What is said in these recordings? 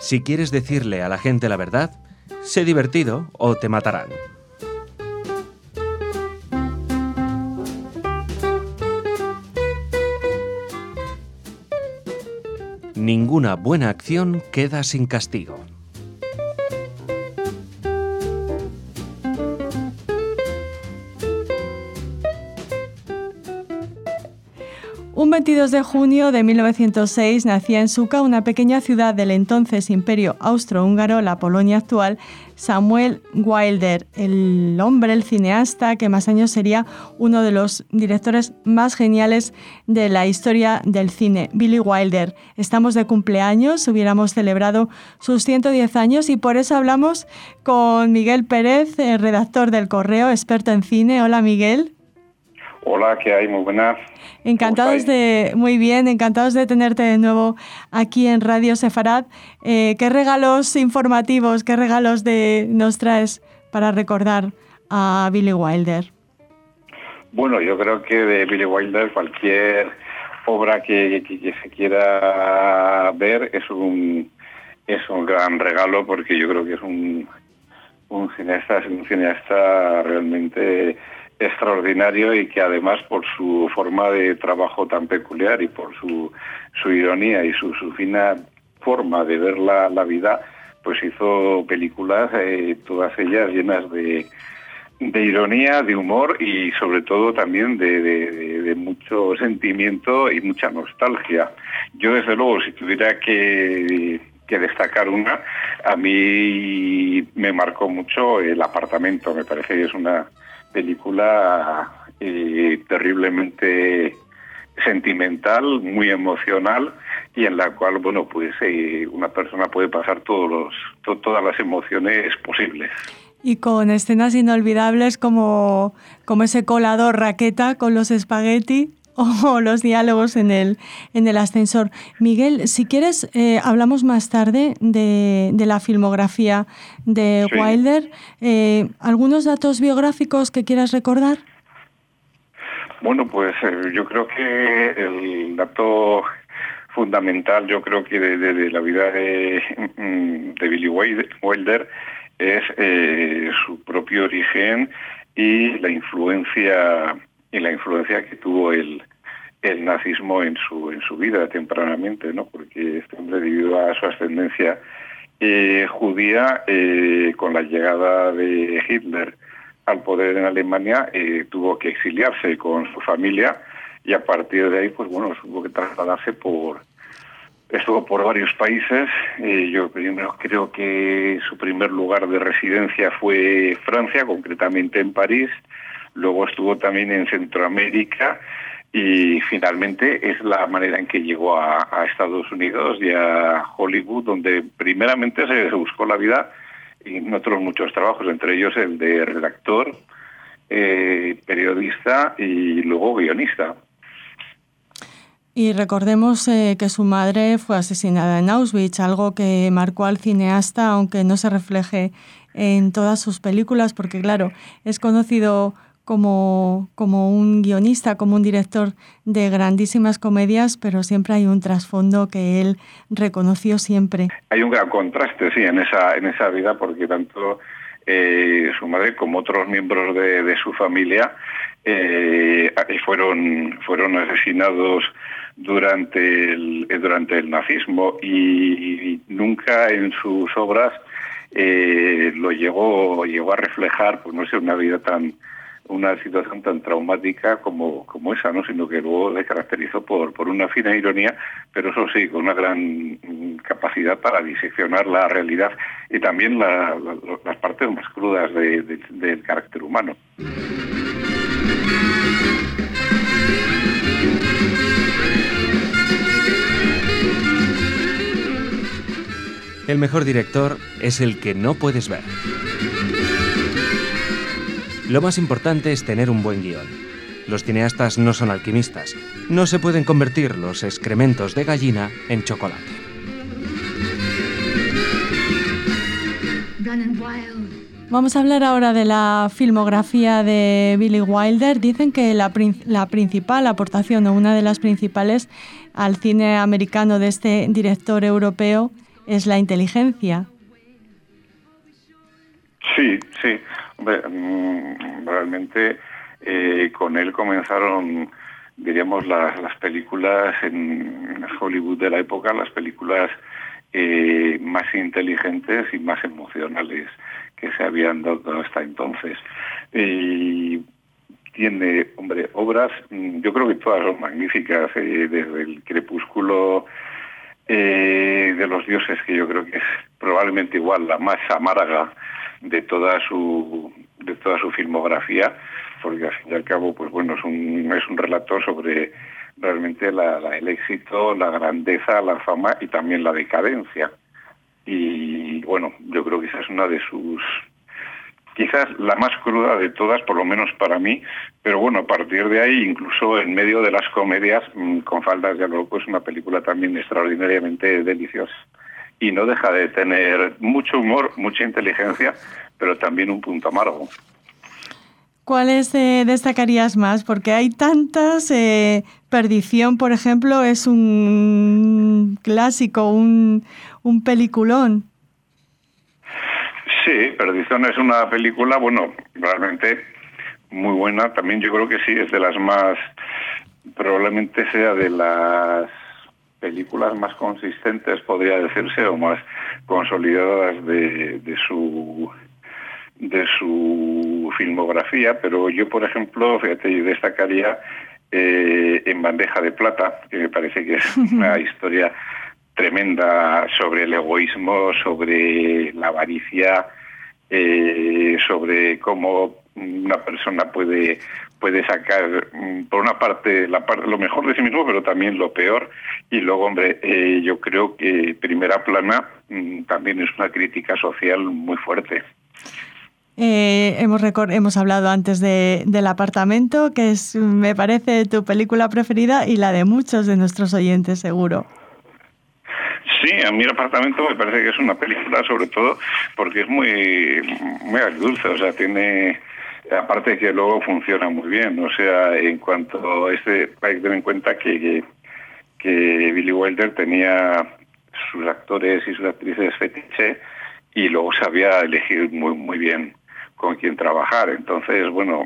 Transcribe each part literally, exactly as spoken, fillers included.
Si quieres decirle a la gente la verdad, sé divertido o te matarán. Ninguna buena acción queda sin castigo. Un veintidós de junio de mil novecientos seis nacía en Sucha, una pequeña ciudad del entonces Imperio Austrohúngaro, la Polonia actual, Samuel Wilder, el hombre, el cineasta que más años sería uno de los directores más geniales de la historia del cine, Billy Wilder. Estamos de cumpleaños, hubiéramos celebrado sus ciento diez años y por eso hablamos con Miguel Pérez, redactor del Correo, experto en cine. Hola, Miguel. Hola, ¿qué hay? Muy buenas. Encantados de, muy bien, encantados de tenerte de nuevo aquí en Radio Sefarad. Eh, ¿Qué regalos informativos, qué regalos de, nos traes para recordar a Billy Wilder? Bueno, yo creo que de Billy Wilder cualquier obra que, que, que se quiera ver es un es un gran regalo, porque yo creo que es un un cineasta, es un cineasta realmente extraordinario, y que además por su forma de trabajo tan peculiar y por su, su ironía y su, su fina forma de ver la, la vida, pues hizo películas, eh, todas ellas llenas de, de ironía, de humor y sobre todo también de, de, de, de mucho sentimiento y mucha nostalgia. Yo desde luego, si tuviera que... que destacar una, a mí me marcó mucho El apartamento. Me parece que es una película eh, terriblemente sentimental, muy emocional, y en la cual, bueno, pues eh, una persona puede pasar todos los, to, todas las emociones posibles. Y con escenas inolvidables como, como ese colador raqueta con los espagueti o los diálogos en el, en el ascensor. Miguel, si quieres, eh, hablamos más tarde de, de la filmografía de sí. Wilder. Eh, ¿Algunos datos biográficos que quieras recordar? Bueno, pues eh, yo creo que el dato fundamental, yo creo que de, de, de la vida de, de Billy Wilder es eh, su propio origen y la influencia y la influencia que tuvo el, el nazismo en su en su vida tempranamente, ¿no? Porque este hombre, debido a su ascendencia eh, judía, eh, con la llegada de Hitler al poder en Alemania, eh, tuvo que exiliarse con su familia, y a partir de ahí, pues bueno, tuvo que trasladarse por estuvo por varios países. Eh, yo primero creo que su primer lugar de residencia fue Francia, concretamente en París. Luego estuvo también en Centroamérica y finalmente es la manera en que llegó a, a Estados Unidos y a Hollywood, donde primeramente se buscó la vida en otros muchos trabajos, entre ellos el de redactor, eh, periodista y luego guionista. Y recordemos eh, que su madre fue asesinada en Auschwitz, algo que marcó al cineasta, aunque no se refleje en todas sus películas, porque claro, es conocido como, como un guionista, como un director de grandísimas comedias, pero siempre hay un trasfondo que él reconoció siempre. Hay un gran contraste, sí, en esa en esa vida, porque tanto eh, su madre como otros miembros de, de su familia eh, fueron fueron asesinados durante el durante el nazismo, y, y nunca en sus obras eh, lo llegó llegó a reflejar, pues no sé, una vida tan una situación tan traumática como como esa, ¿no? Sino que luego se caracterizó por por una fina ironía, pero eso sí, con una gran capacidad para diseccionar la realidad y también la, la, las partes más crudas de, de, del carácter humano. El mejor director es el que no puedes ver. Lo más importante es tener un buen guión. Los cineastas no son alquimistas. No se pueden convertir los excrementos de gallina en chocolate. Vamos a hablar ahora de la filmografía de Billy Wilder. Dicen que la, la principal aportación, o una de las principales, al cine americano de este director europeo es la inteligencia. Sí, sí. Hombre, realmente eh, con él comenzaron, diríamos, las, las películas en Hollywood de la época, las películas eh, más inteligentes y más emocionales que se habían dado hasta entonces. Y tiene, hombre, obras, yo creo que todas son magníficas, eh, desde el Crepúsculo eh, de los dioses, que yo creo que es probablemente igual la más amarga de toda su de toda su filmografía, porque al fin y al cabo, pues bueno, es un es un relato sobre realmente la, la, el éxito, la grandeza, la fama y también la decadencia. Y bueno, yo creo que esa es una de sus, quizás la más cruda de todas, por lo menos para mí, pero bueno, a partir de ahí, incluso en medio de las comedias, con Faldas de Loco, es una película también extraordinariamente deliciosa. Y no deja de tener mucho humor, mucha inteligencia, pero también un punto amargo. ¿Cuáles eh, destacarías más? Porque hay tantas. Eh, Perdición, por ejemplo, es un clásico, un, un peliculón. Sí, Perdición es una película, bueno, realmente muy buena. También yo creo que sí, es de las más, probablemente sea de las películas más consistentes, podría decirse, o más consolidadas de, de su de su filmografía, pero yo, por ejemplo, fíjate, yo destacaría eh, En bandeja de plata, que me parece que es una historia tremenda sobre el egoísmo, sobre la avaricia, eh, sobre cómo una persona puede puede sacar, por una parte, la parte, lo mejor de sí mismo, pero también lo peor. Y luego, hombre, eh, yo creo que Primera Plana mmm, también es una crítica social muy fuerte. Eh, hemos, recor- hemos hablado antes de, del Apartamento, que es, me parece, tu película preferida y la de muchos de nuestros oyentes, seguro. Sí, a mí El Apartamento me parece que es una película, sobre todo porque es muy, muy agridulce, o sea, tiene... Aparte que luego funciona muy bien, o sea, en cuanto a este, hay que tener en cuenta que, que, que Billy Wilder tenía sus actores y sus actrices fetiche y luego sabía elegir muy muy bien con quién trabajar. Entonces, bueno,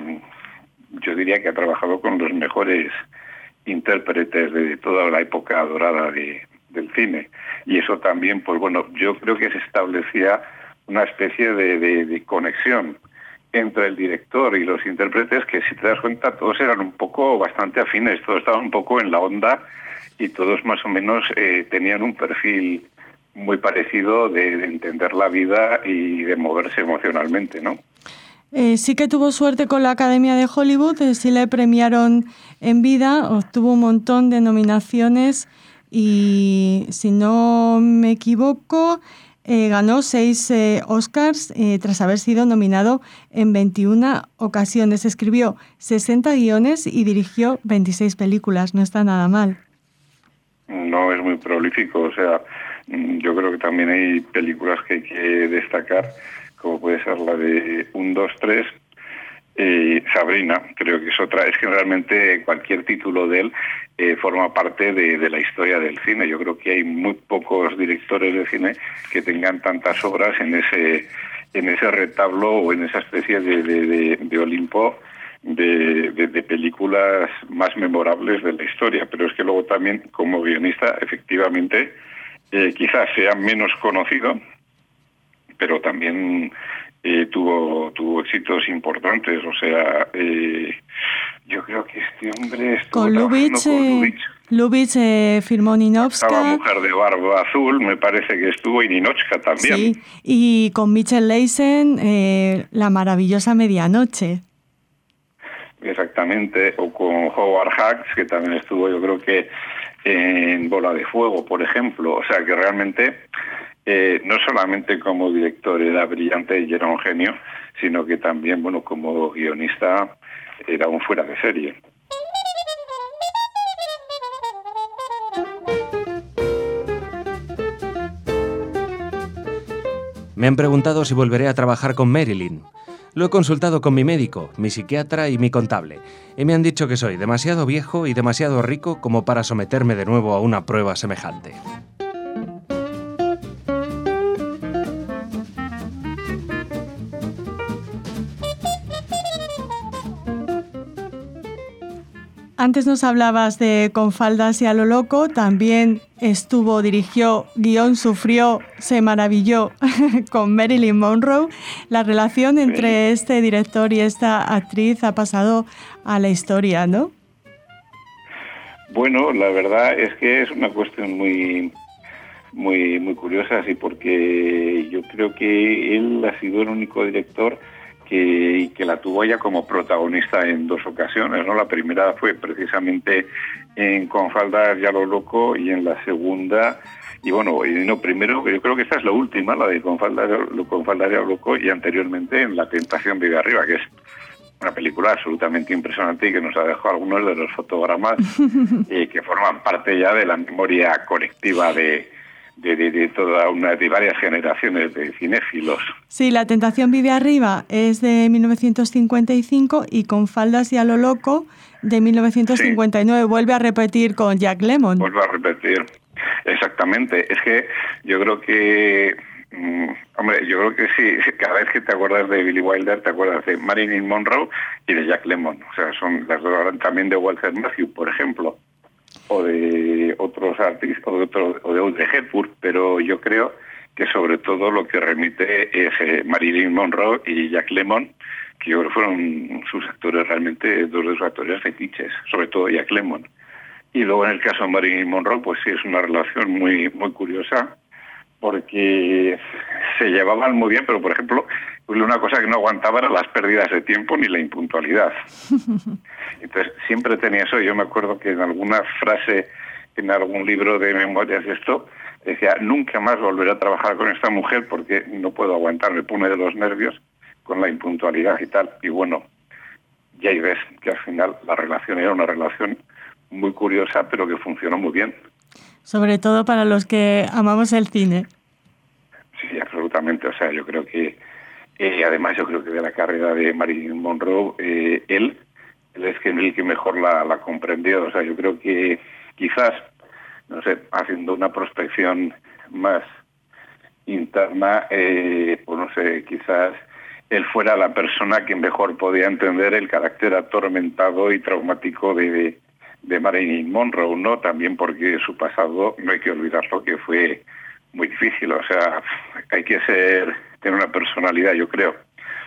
yo diría que ha trabajado con los mejores intérpretes de toda la época dorada de, del cine. Y eso también, pues bueno, yo creo que se establecía una especie de, de, de conexión entre el director y los intérpretes, que si te das cuenta todos eran un poco bastante afines, todos estaban un poco en la onda y todos más o menos eh, tenían un perfil muy parecido de, de entender la vida y de moverse emocionalmente, ¿no? Eh, sí que tuvo suerte con la Academia de Hollywood, eh, sí le premiaron en vida, obtuvo un montón de nominaciones y, si no me equivoco, Eh, ganó seis eh, Oscars eh, tras haber sido nominado en veintiuna ocasiones. Escribió sesenta guiones y dirigió veintiséis películas. No está nada mal. No, es muy prolífico. O sea, yo creo que también hay películas que hay que destacar, como puede ser la de un, dos, tres, eh, Sabrina, creo que es otra. Es que realmente cualquier título de él Eh, forma parte de, de la historia del cine. Yo creo que hay muy pocos directores de cine que tengan tantas obras en ese en ese retablo o en esa especie de, de, de, de Olimpo de, de, de películas más memorables de la historia. Pero es que luego también, como guionista, efectivamente, eh, quizás sea menos conocido, pero también eh, tuvo tuvo éxitos importantes. O sea, eh, yo creo que este hombre estuvo con Lubitsch, con Lubitsch. Eh, Lubitsch eh, firmó Ninotchka. Estaba Mujer de Barba Azul, me parece que estuvo, y Ninotchka también. Sí, y con Mitchell Leisen, eh, La maravillosa medianoche. Exactamente, o con Howard Hawks, que también estuvo, yo creo que en Bola de Fuego, por ejemplo. O sea, que realmente eh, no solamente como director era brillante y era un genio, sino que también, bueno, como guionista era un fuera de serie. Me han preguntado si volveré a trabajar con Marilyn. Lo he consultado con mi médico, mi psiquiatra y mi contable, y me han dicho que soy demasiado viejo y demasiado rico como para someterme de nuevo a una prueba semejante. antes nos hablabas de Con faldas y a lo loco, también estuvo, dirigió, guión, sufrió, se maravilló con Marilyn Monroe. La relación entre este director y esta actriz ha pasado a la historia, ¿no? Bueno, la verdad es que es una cuestión muy... muy muy curiosa, sí, porque yo creo que él ha sido el único director que, que la tuvo ella como protagonista en dos ocasiones, ¿no? La primera fue precisamente en Con faldas y a lo loco, y en la segunda, y bueno, y no, primero, yo creo que esta es la última, la de Con faldas, con faldas y a lo loco, y anteriormente en La tentación vive arriba, que es una película absolutamente impresionante y que nos ha dejado algunos de los fotogramas eh, que forman parte ya de la memoria colectiva de De, de, de toda una de varias generaciones de cinéfilos. Sí, La tentación vive arriba es de mil novecientos cincuenta y cinco y Con faldas y a lo loco de mil novecientos cincuenta y nueve. Sí. Vuelve a repetir con Jack Lemmon. Vuelve a repetir, exactamente. Es que yo creo que, mmm, hombre, yo creo que sí, cada vez que te acuerdas de Billy Wilder te acuerdas de Marilyn Monroe y de Jack Lemmon. O sea, son las dos, también de Walter Matthau, por ejemplo, o de otros artistas, o de, otro, o de Audrey Hepburn, pero yo creo que sobre todo lo que remite es eh, Marilyn Monroe y Jack Lemmon, que yo creo fueron sus actores realmente, dos de sus actores fetiches, sobre todo Jack Lemmon. Y luego en el caso de Marilyn Monroe, pues sí, es una relación muy muy curiosa, porque se llevaban muy bien, pero por ejemplo, una cosa que no aguantaba eran las pérdidas de tiempo ni la impuntualidad. Entonces siempre tenía eso. Yo me acuerdo que en alguna frase, en algún libro de memorias de esto, decía, nunca más volveré a trabajar con esta mujer porque no puedo aguantar, me pone de los nervios con la impuntualidad y tal. Y bueno, ya ahí ves que al final la relación era una relación muy curiosa, pero que funcionó muy bien. Sobre todo para los que amamos el cine. Sí, absolutamente. O sea, yo creo que, eh, además yo creo que de la carrera de Marilyn Monroe, eh, él, él es el que mejor la, la comprendió. O sea, yo creo que quizás, no sé, haciendo una prospección más interna, eh, pues no sé, quizás él fuera la persona que mejor podía entender el carácter atormentado y traumático de, de de Marilyn Monroe, ¿no? También porque su pasado, no hay que olvidarlo, que fue muy difícil. O sea, hay que ser, tener una personalidad, yo creo,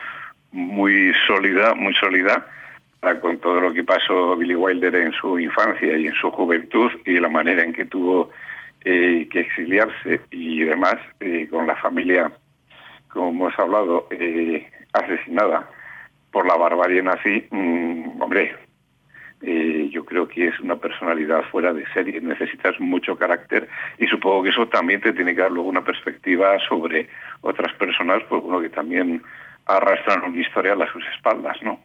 muy sólida, muy sólida, con todo lo que pasó Billy Wilder en su infancia y en su juventud, y la manera en que tuvo eh, que exiliarse y demás, eh, con la familia, como hemos hablado, eh, asesinada por la barbarie nazi. mmm, hombre, Eh, yo creo que es una personalidad fuera de serie. Necesitas mucho carácter y supongo que eso también te tiene que dar luego una perspectiva sobre otras personas, pues bueno, que también arrastran una historia a sus espaldas, ¿no?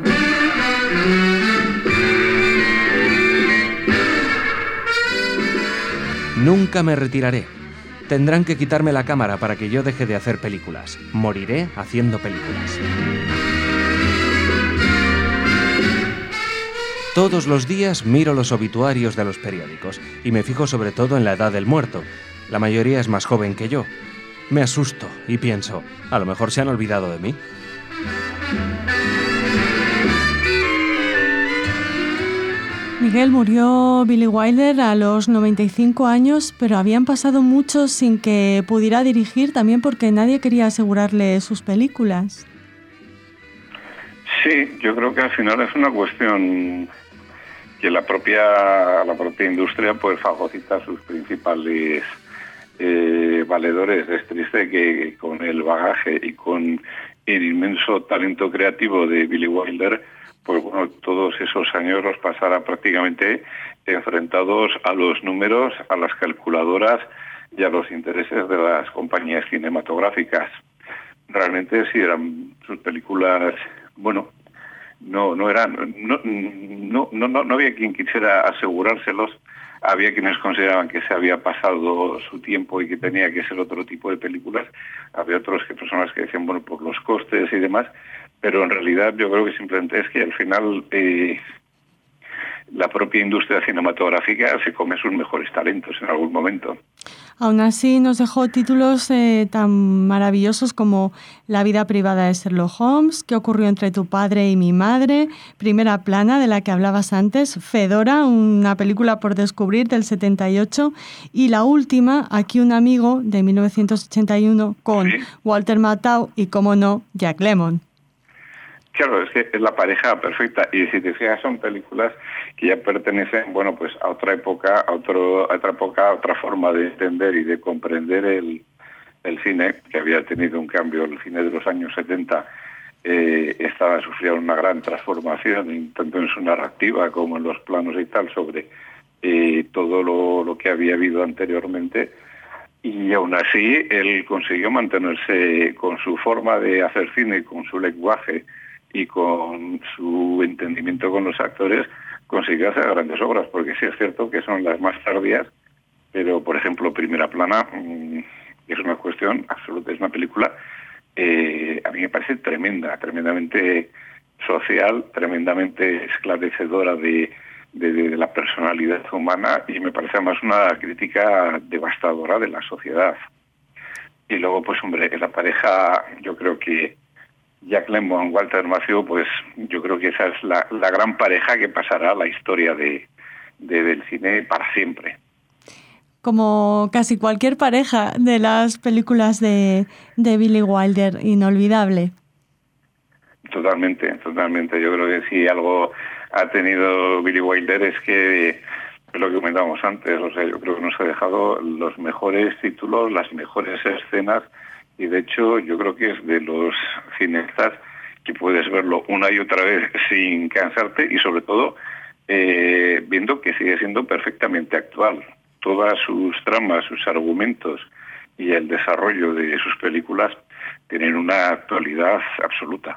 Nunca me retiraré. Tendrán que quitarme la cámara para que yo deje de hacer películas. Moriré haciendo películas. Todos los días miro los obituarios de los periódicos y me fijo sobre todo en la edad del muerto. La mayoría es más joven que yo. Me asusto y pienso, a lo mejor se han olvidado de mí. Miguel, murió Billy Wilder a los noventa y cinco años, pero habían pasado muchos sin que pudiera dirigir, también porque nadie quería asegurarle sus películas. Sí, yo creo que al final es una cuestión que la propia la propia industria pues fagocita sus principales eh, valedores. Es triste que con el bagaje y con el inmenso talento creativo de Billy Wilder, pues bueno, todos esos años los pasara prácticamente enfrentados a los números, a las calculadoras y a los intereses de las compañías cinematográficas. Realmente sí eran sus películas, bueno, no no eran no no no no, no había quien quisiera asegurárselos. Había quienes consideraban que se había pasado su tiempo y que tenía que ser otro tipo de películas. Había otros que personas que decían, bueno, por los costes y demás, pero en realidad yo creo que simplemente es que al final eh, la propia industria cinematográfica se come sus mejores talentos en algún momento. Aún así, nos dejó títulos eh, tan maravillosos como La vida privada de Sherlock Holmes, ¿Qué ocurrió entre tu padre y mi madre?, Primera plana, de la que hablabas antes, Fedora, una película por descubrir del setenta y ocho, y la última, Aquí un amigo, de mil novecientos ochenta y uno, con ¿Sí? Walter Matthau y, como no, Jack Lemmon. Claro, es que es la pareja perfecta, y si te fijas son películas que ya pertenecen, bueno, pues a otra época, a otro, a otra época, a otra forma de entender y de comprender el, el cine, que había tenido un cambio. El cine de los años setenta eh, estaba sufriendo una gran transformación, tanto en su narrativa como en los planos y tal, sobre eh, todo lo, lo que había habido anteriormente. Y aún así él consiguió mantenerse con su forma de hacer cine, con su lenguaje y con su entendimiento con los actores, consiguió hacer grandes obras, porque sí es cierto que son las más tardías, pero por ejemplo Primera plana mmm, es una cuestión absoluta, es una película eh, a mí me parece tremenda, tremendamente social, tremendamente esclarecedora de, de, de la personalidad humana, y me parece además una crítica devastadora de la sociedad. Y luego pues hombre, la pareja, yo creo que Jack Lemmon, Walter Matthau, pues yo creo que esa es la, la gran pareja que pasará a la historia de, de, del cine para siempre. Como casi cualquier pareja de las películas de, de Billy Wilder, inolvidable. Totalmente, totalmente. Yo creo que si algo ha tenido Billy Wilder es que, es lo que comentábamos antes, o sea, yo creo que nos ha dejado los mejores títulos, las mejores escenas. Y de hecho yo creo que es de los cineastas que puedes verlo una y otra vez sin cansarte, y sobre todo eh, viendo que sigue siendo perfectamente actual. Todas sus tramas, sus argumentos y el desarrollo de sus películas tienen una actualidad absoluta.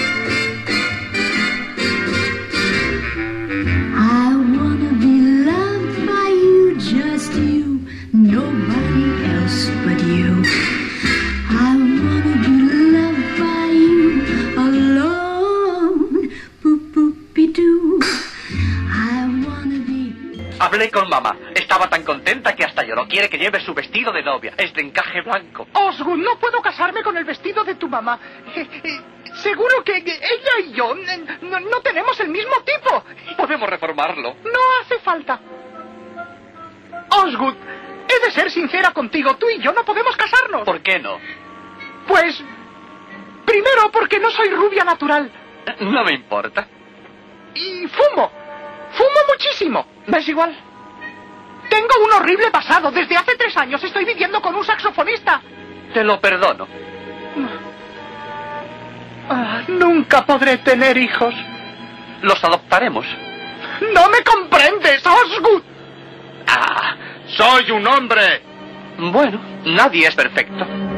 I wanna be loved by you, just you, nobody else but you. I wanna be loved by you alone. Boop boop doo. I wanna be. Hablé con mamá. Estaba tan contenta que hasta lloró. Quiere que lleve su vestido de novia. Es de encaje blanco. Osgood, no puedo casarme con el vestido de tu mamá. Eh, eh, seguro que ella y yo eh, no, no tenemos el mismo tipo. Podemos reformarlo. No hace falta. Osgood, he de ser sincera contigo. Tú y yo no podemos casarnos. ¿Por qué no? Pues, primero porque no soy rubia natural. No me importa. Y fumo. Fumo muchísimo. ¿Ves igual? Tengo un horrible pasado. Desde hace tres años estoy viviendo con un saxofonista. Te lo perdono. Ah, nunca podré tener hijos. Los adoptaremos. ¡No me comprendes, Osgood! ¡Ah! ¡Soy un hombre! Bueno, nadie es perfecto.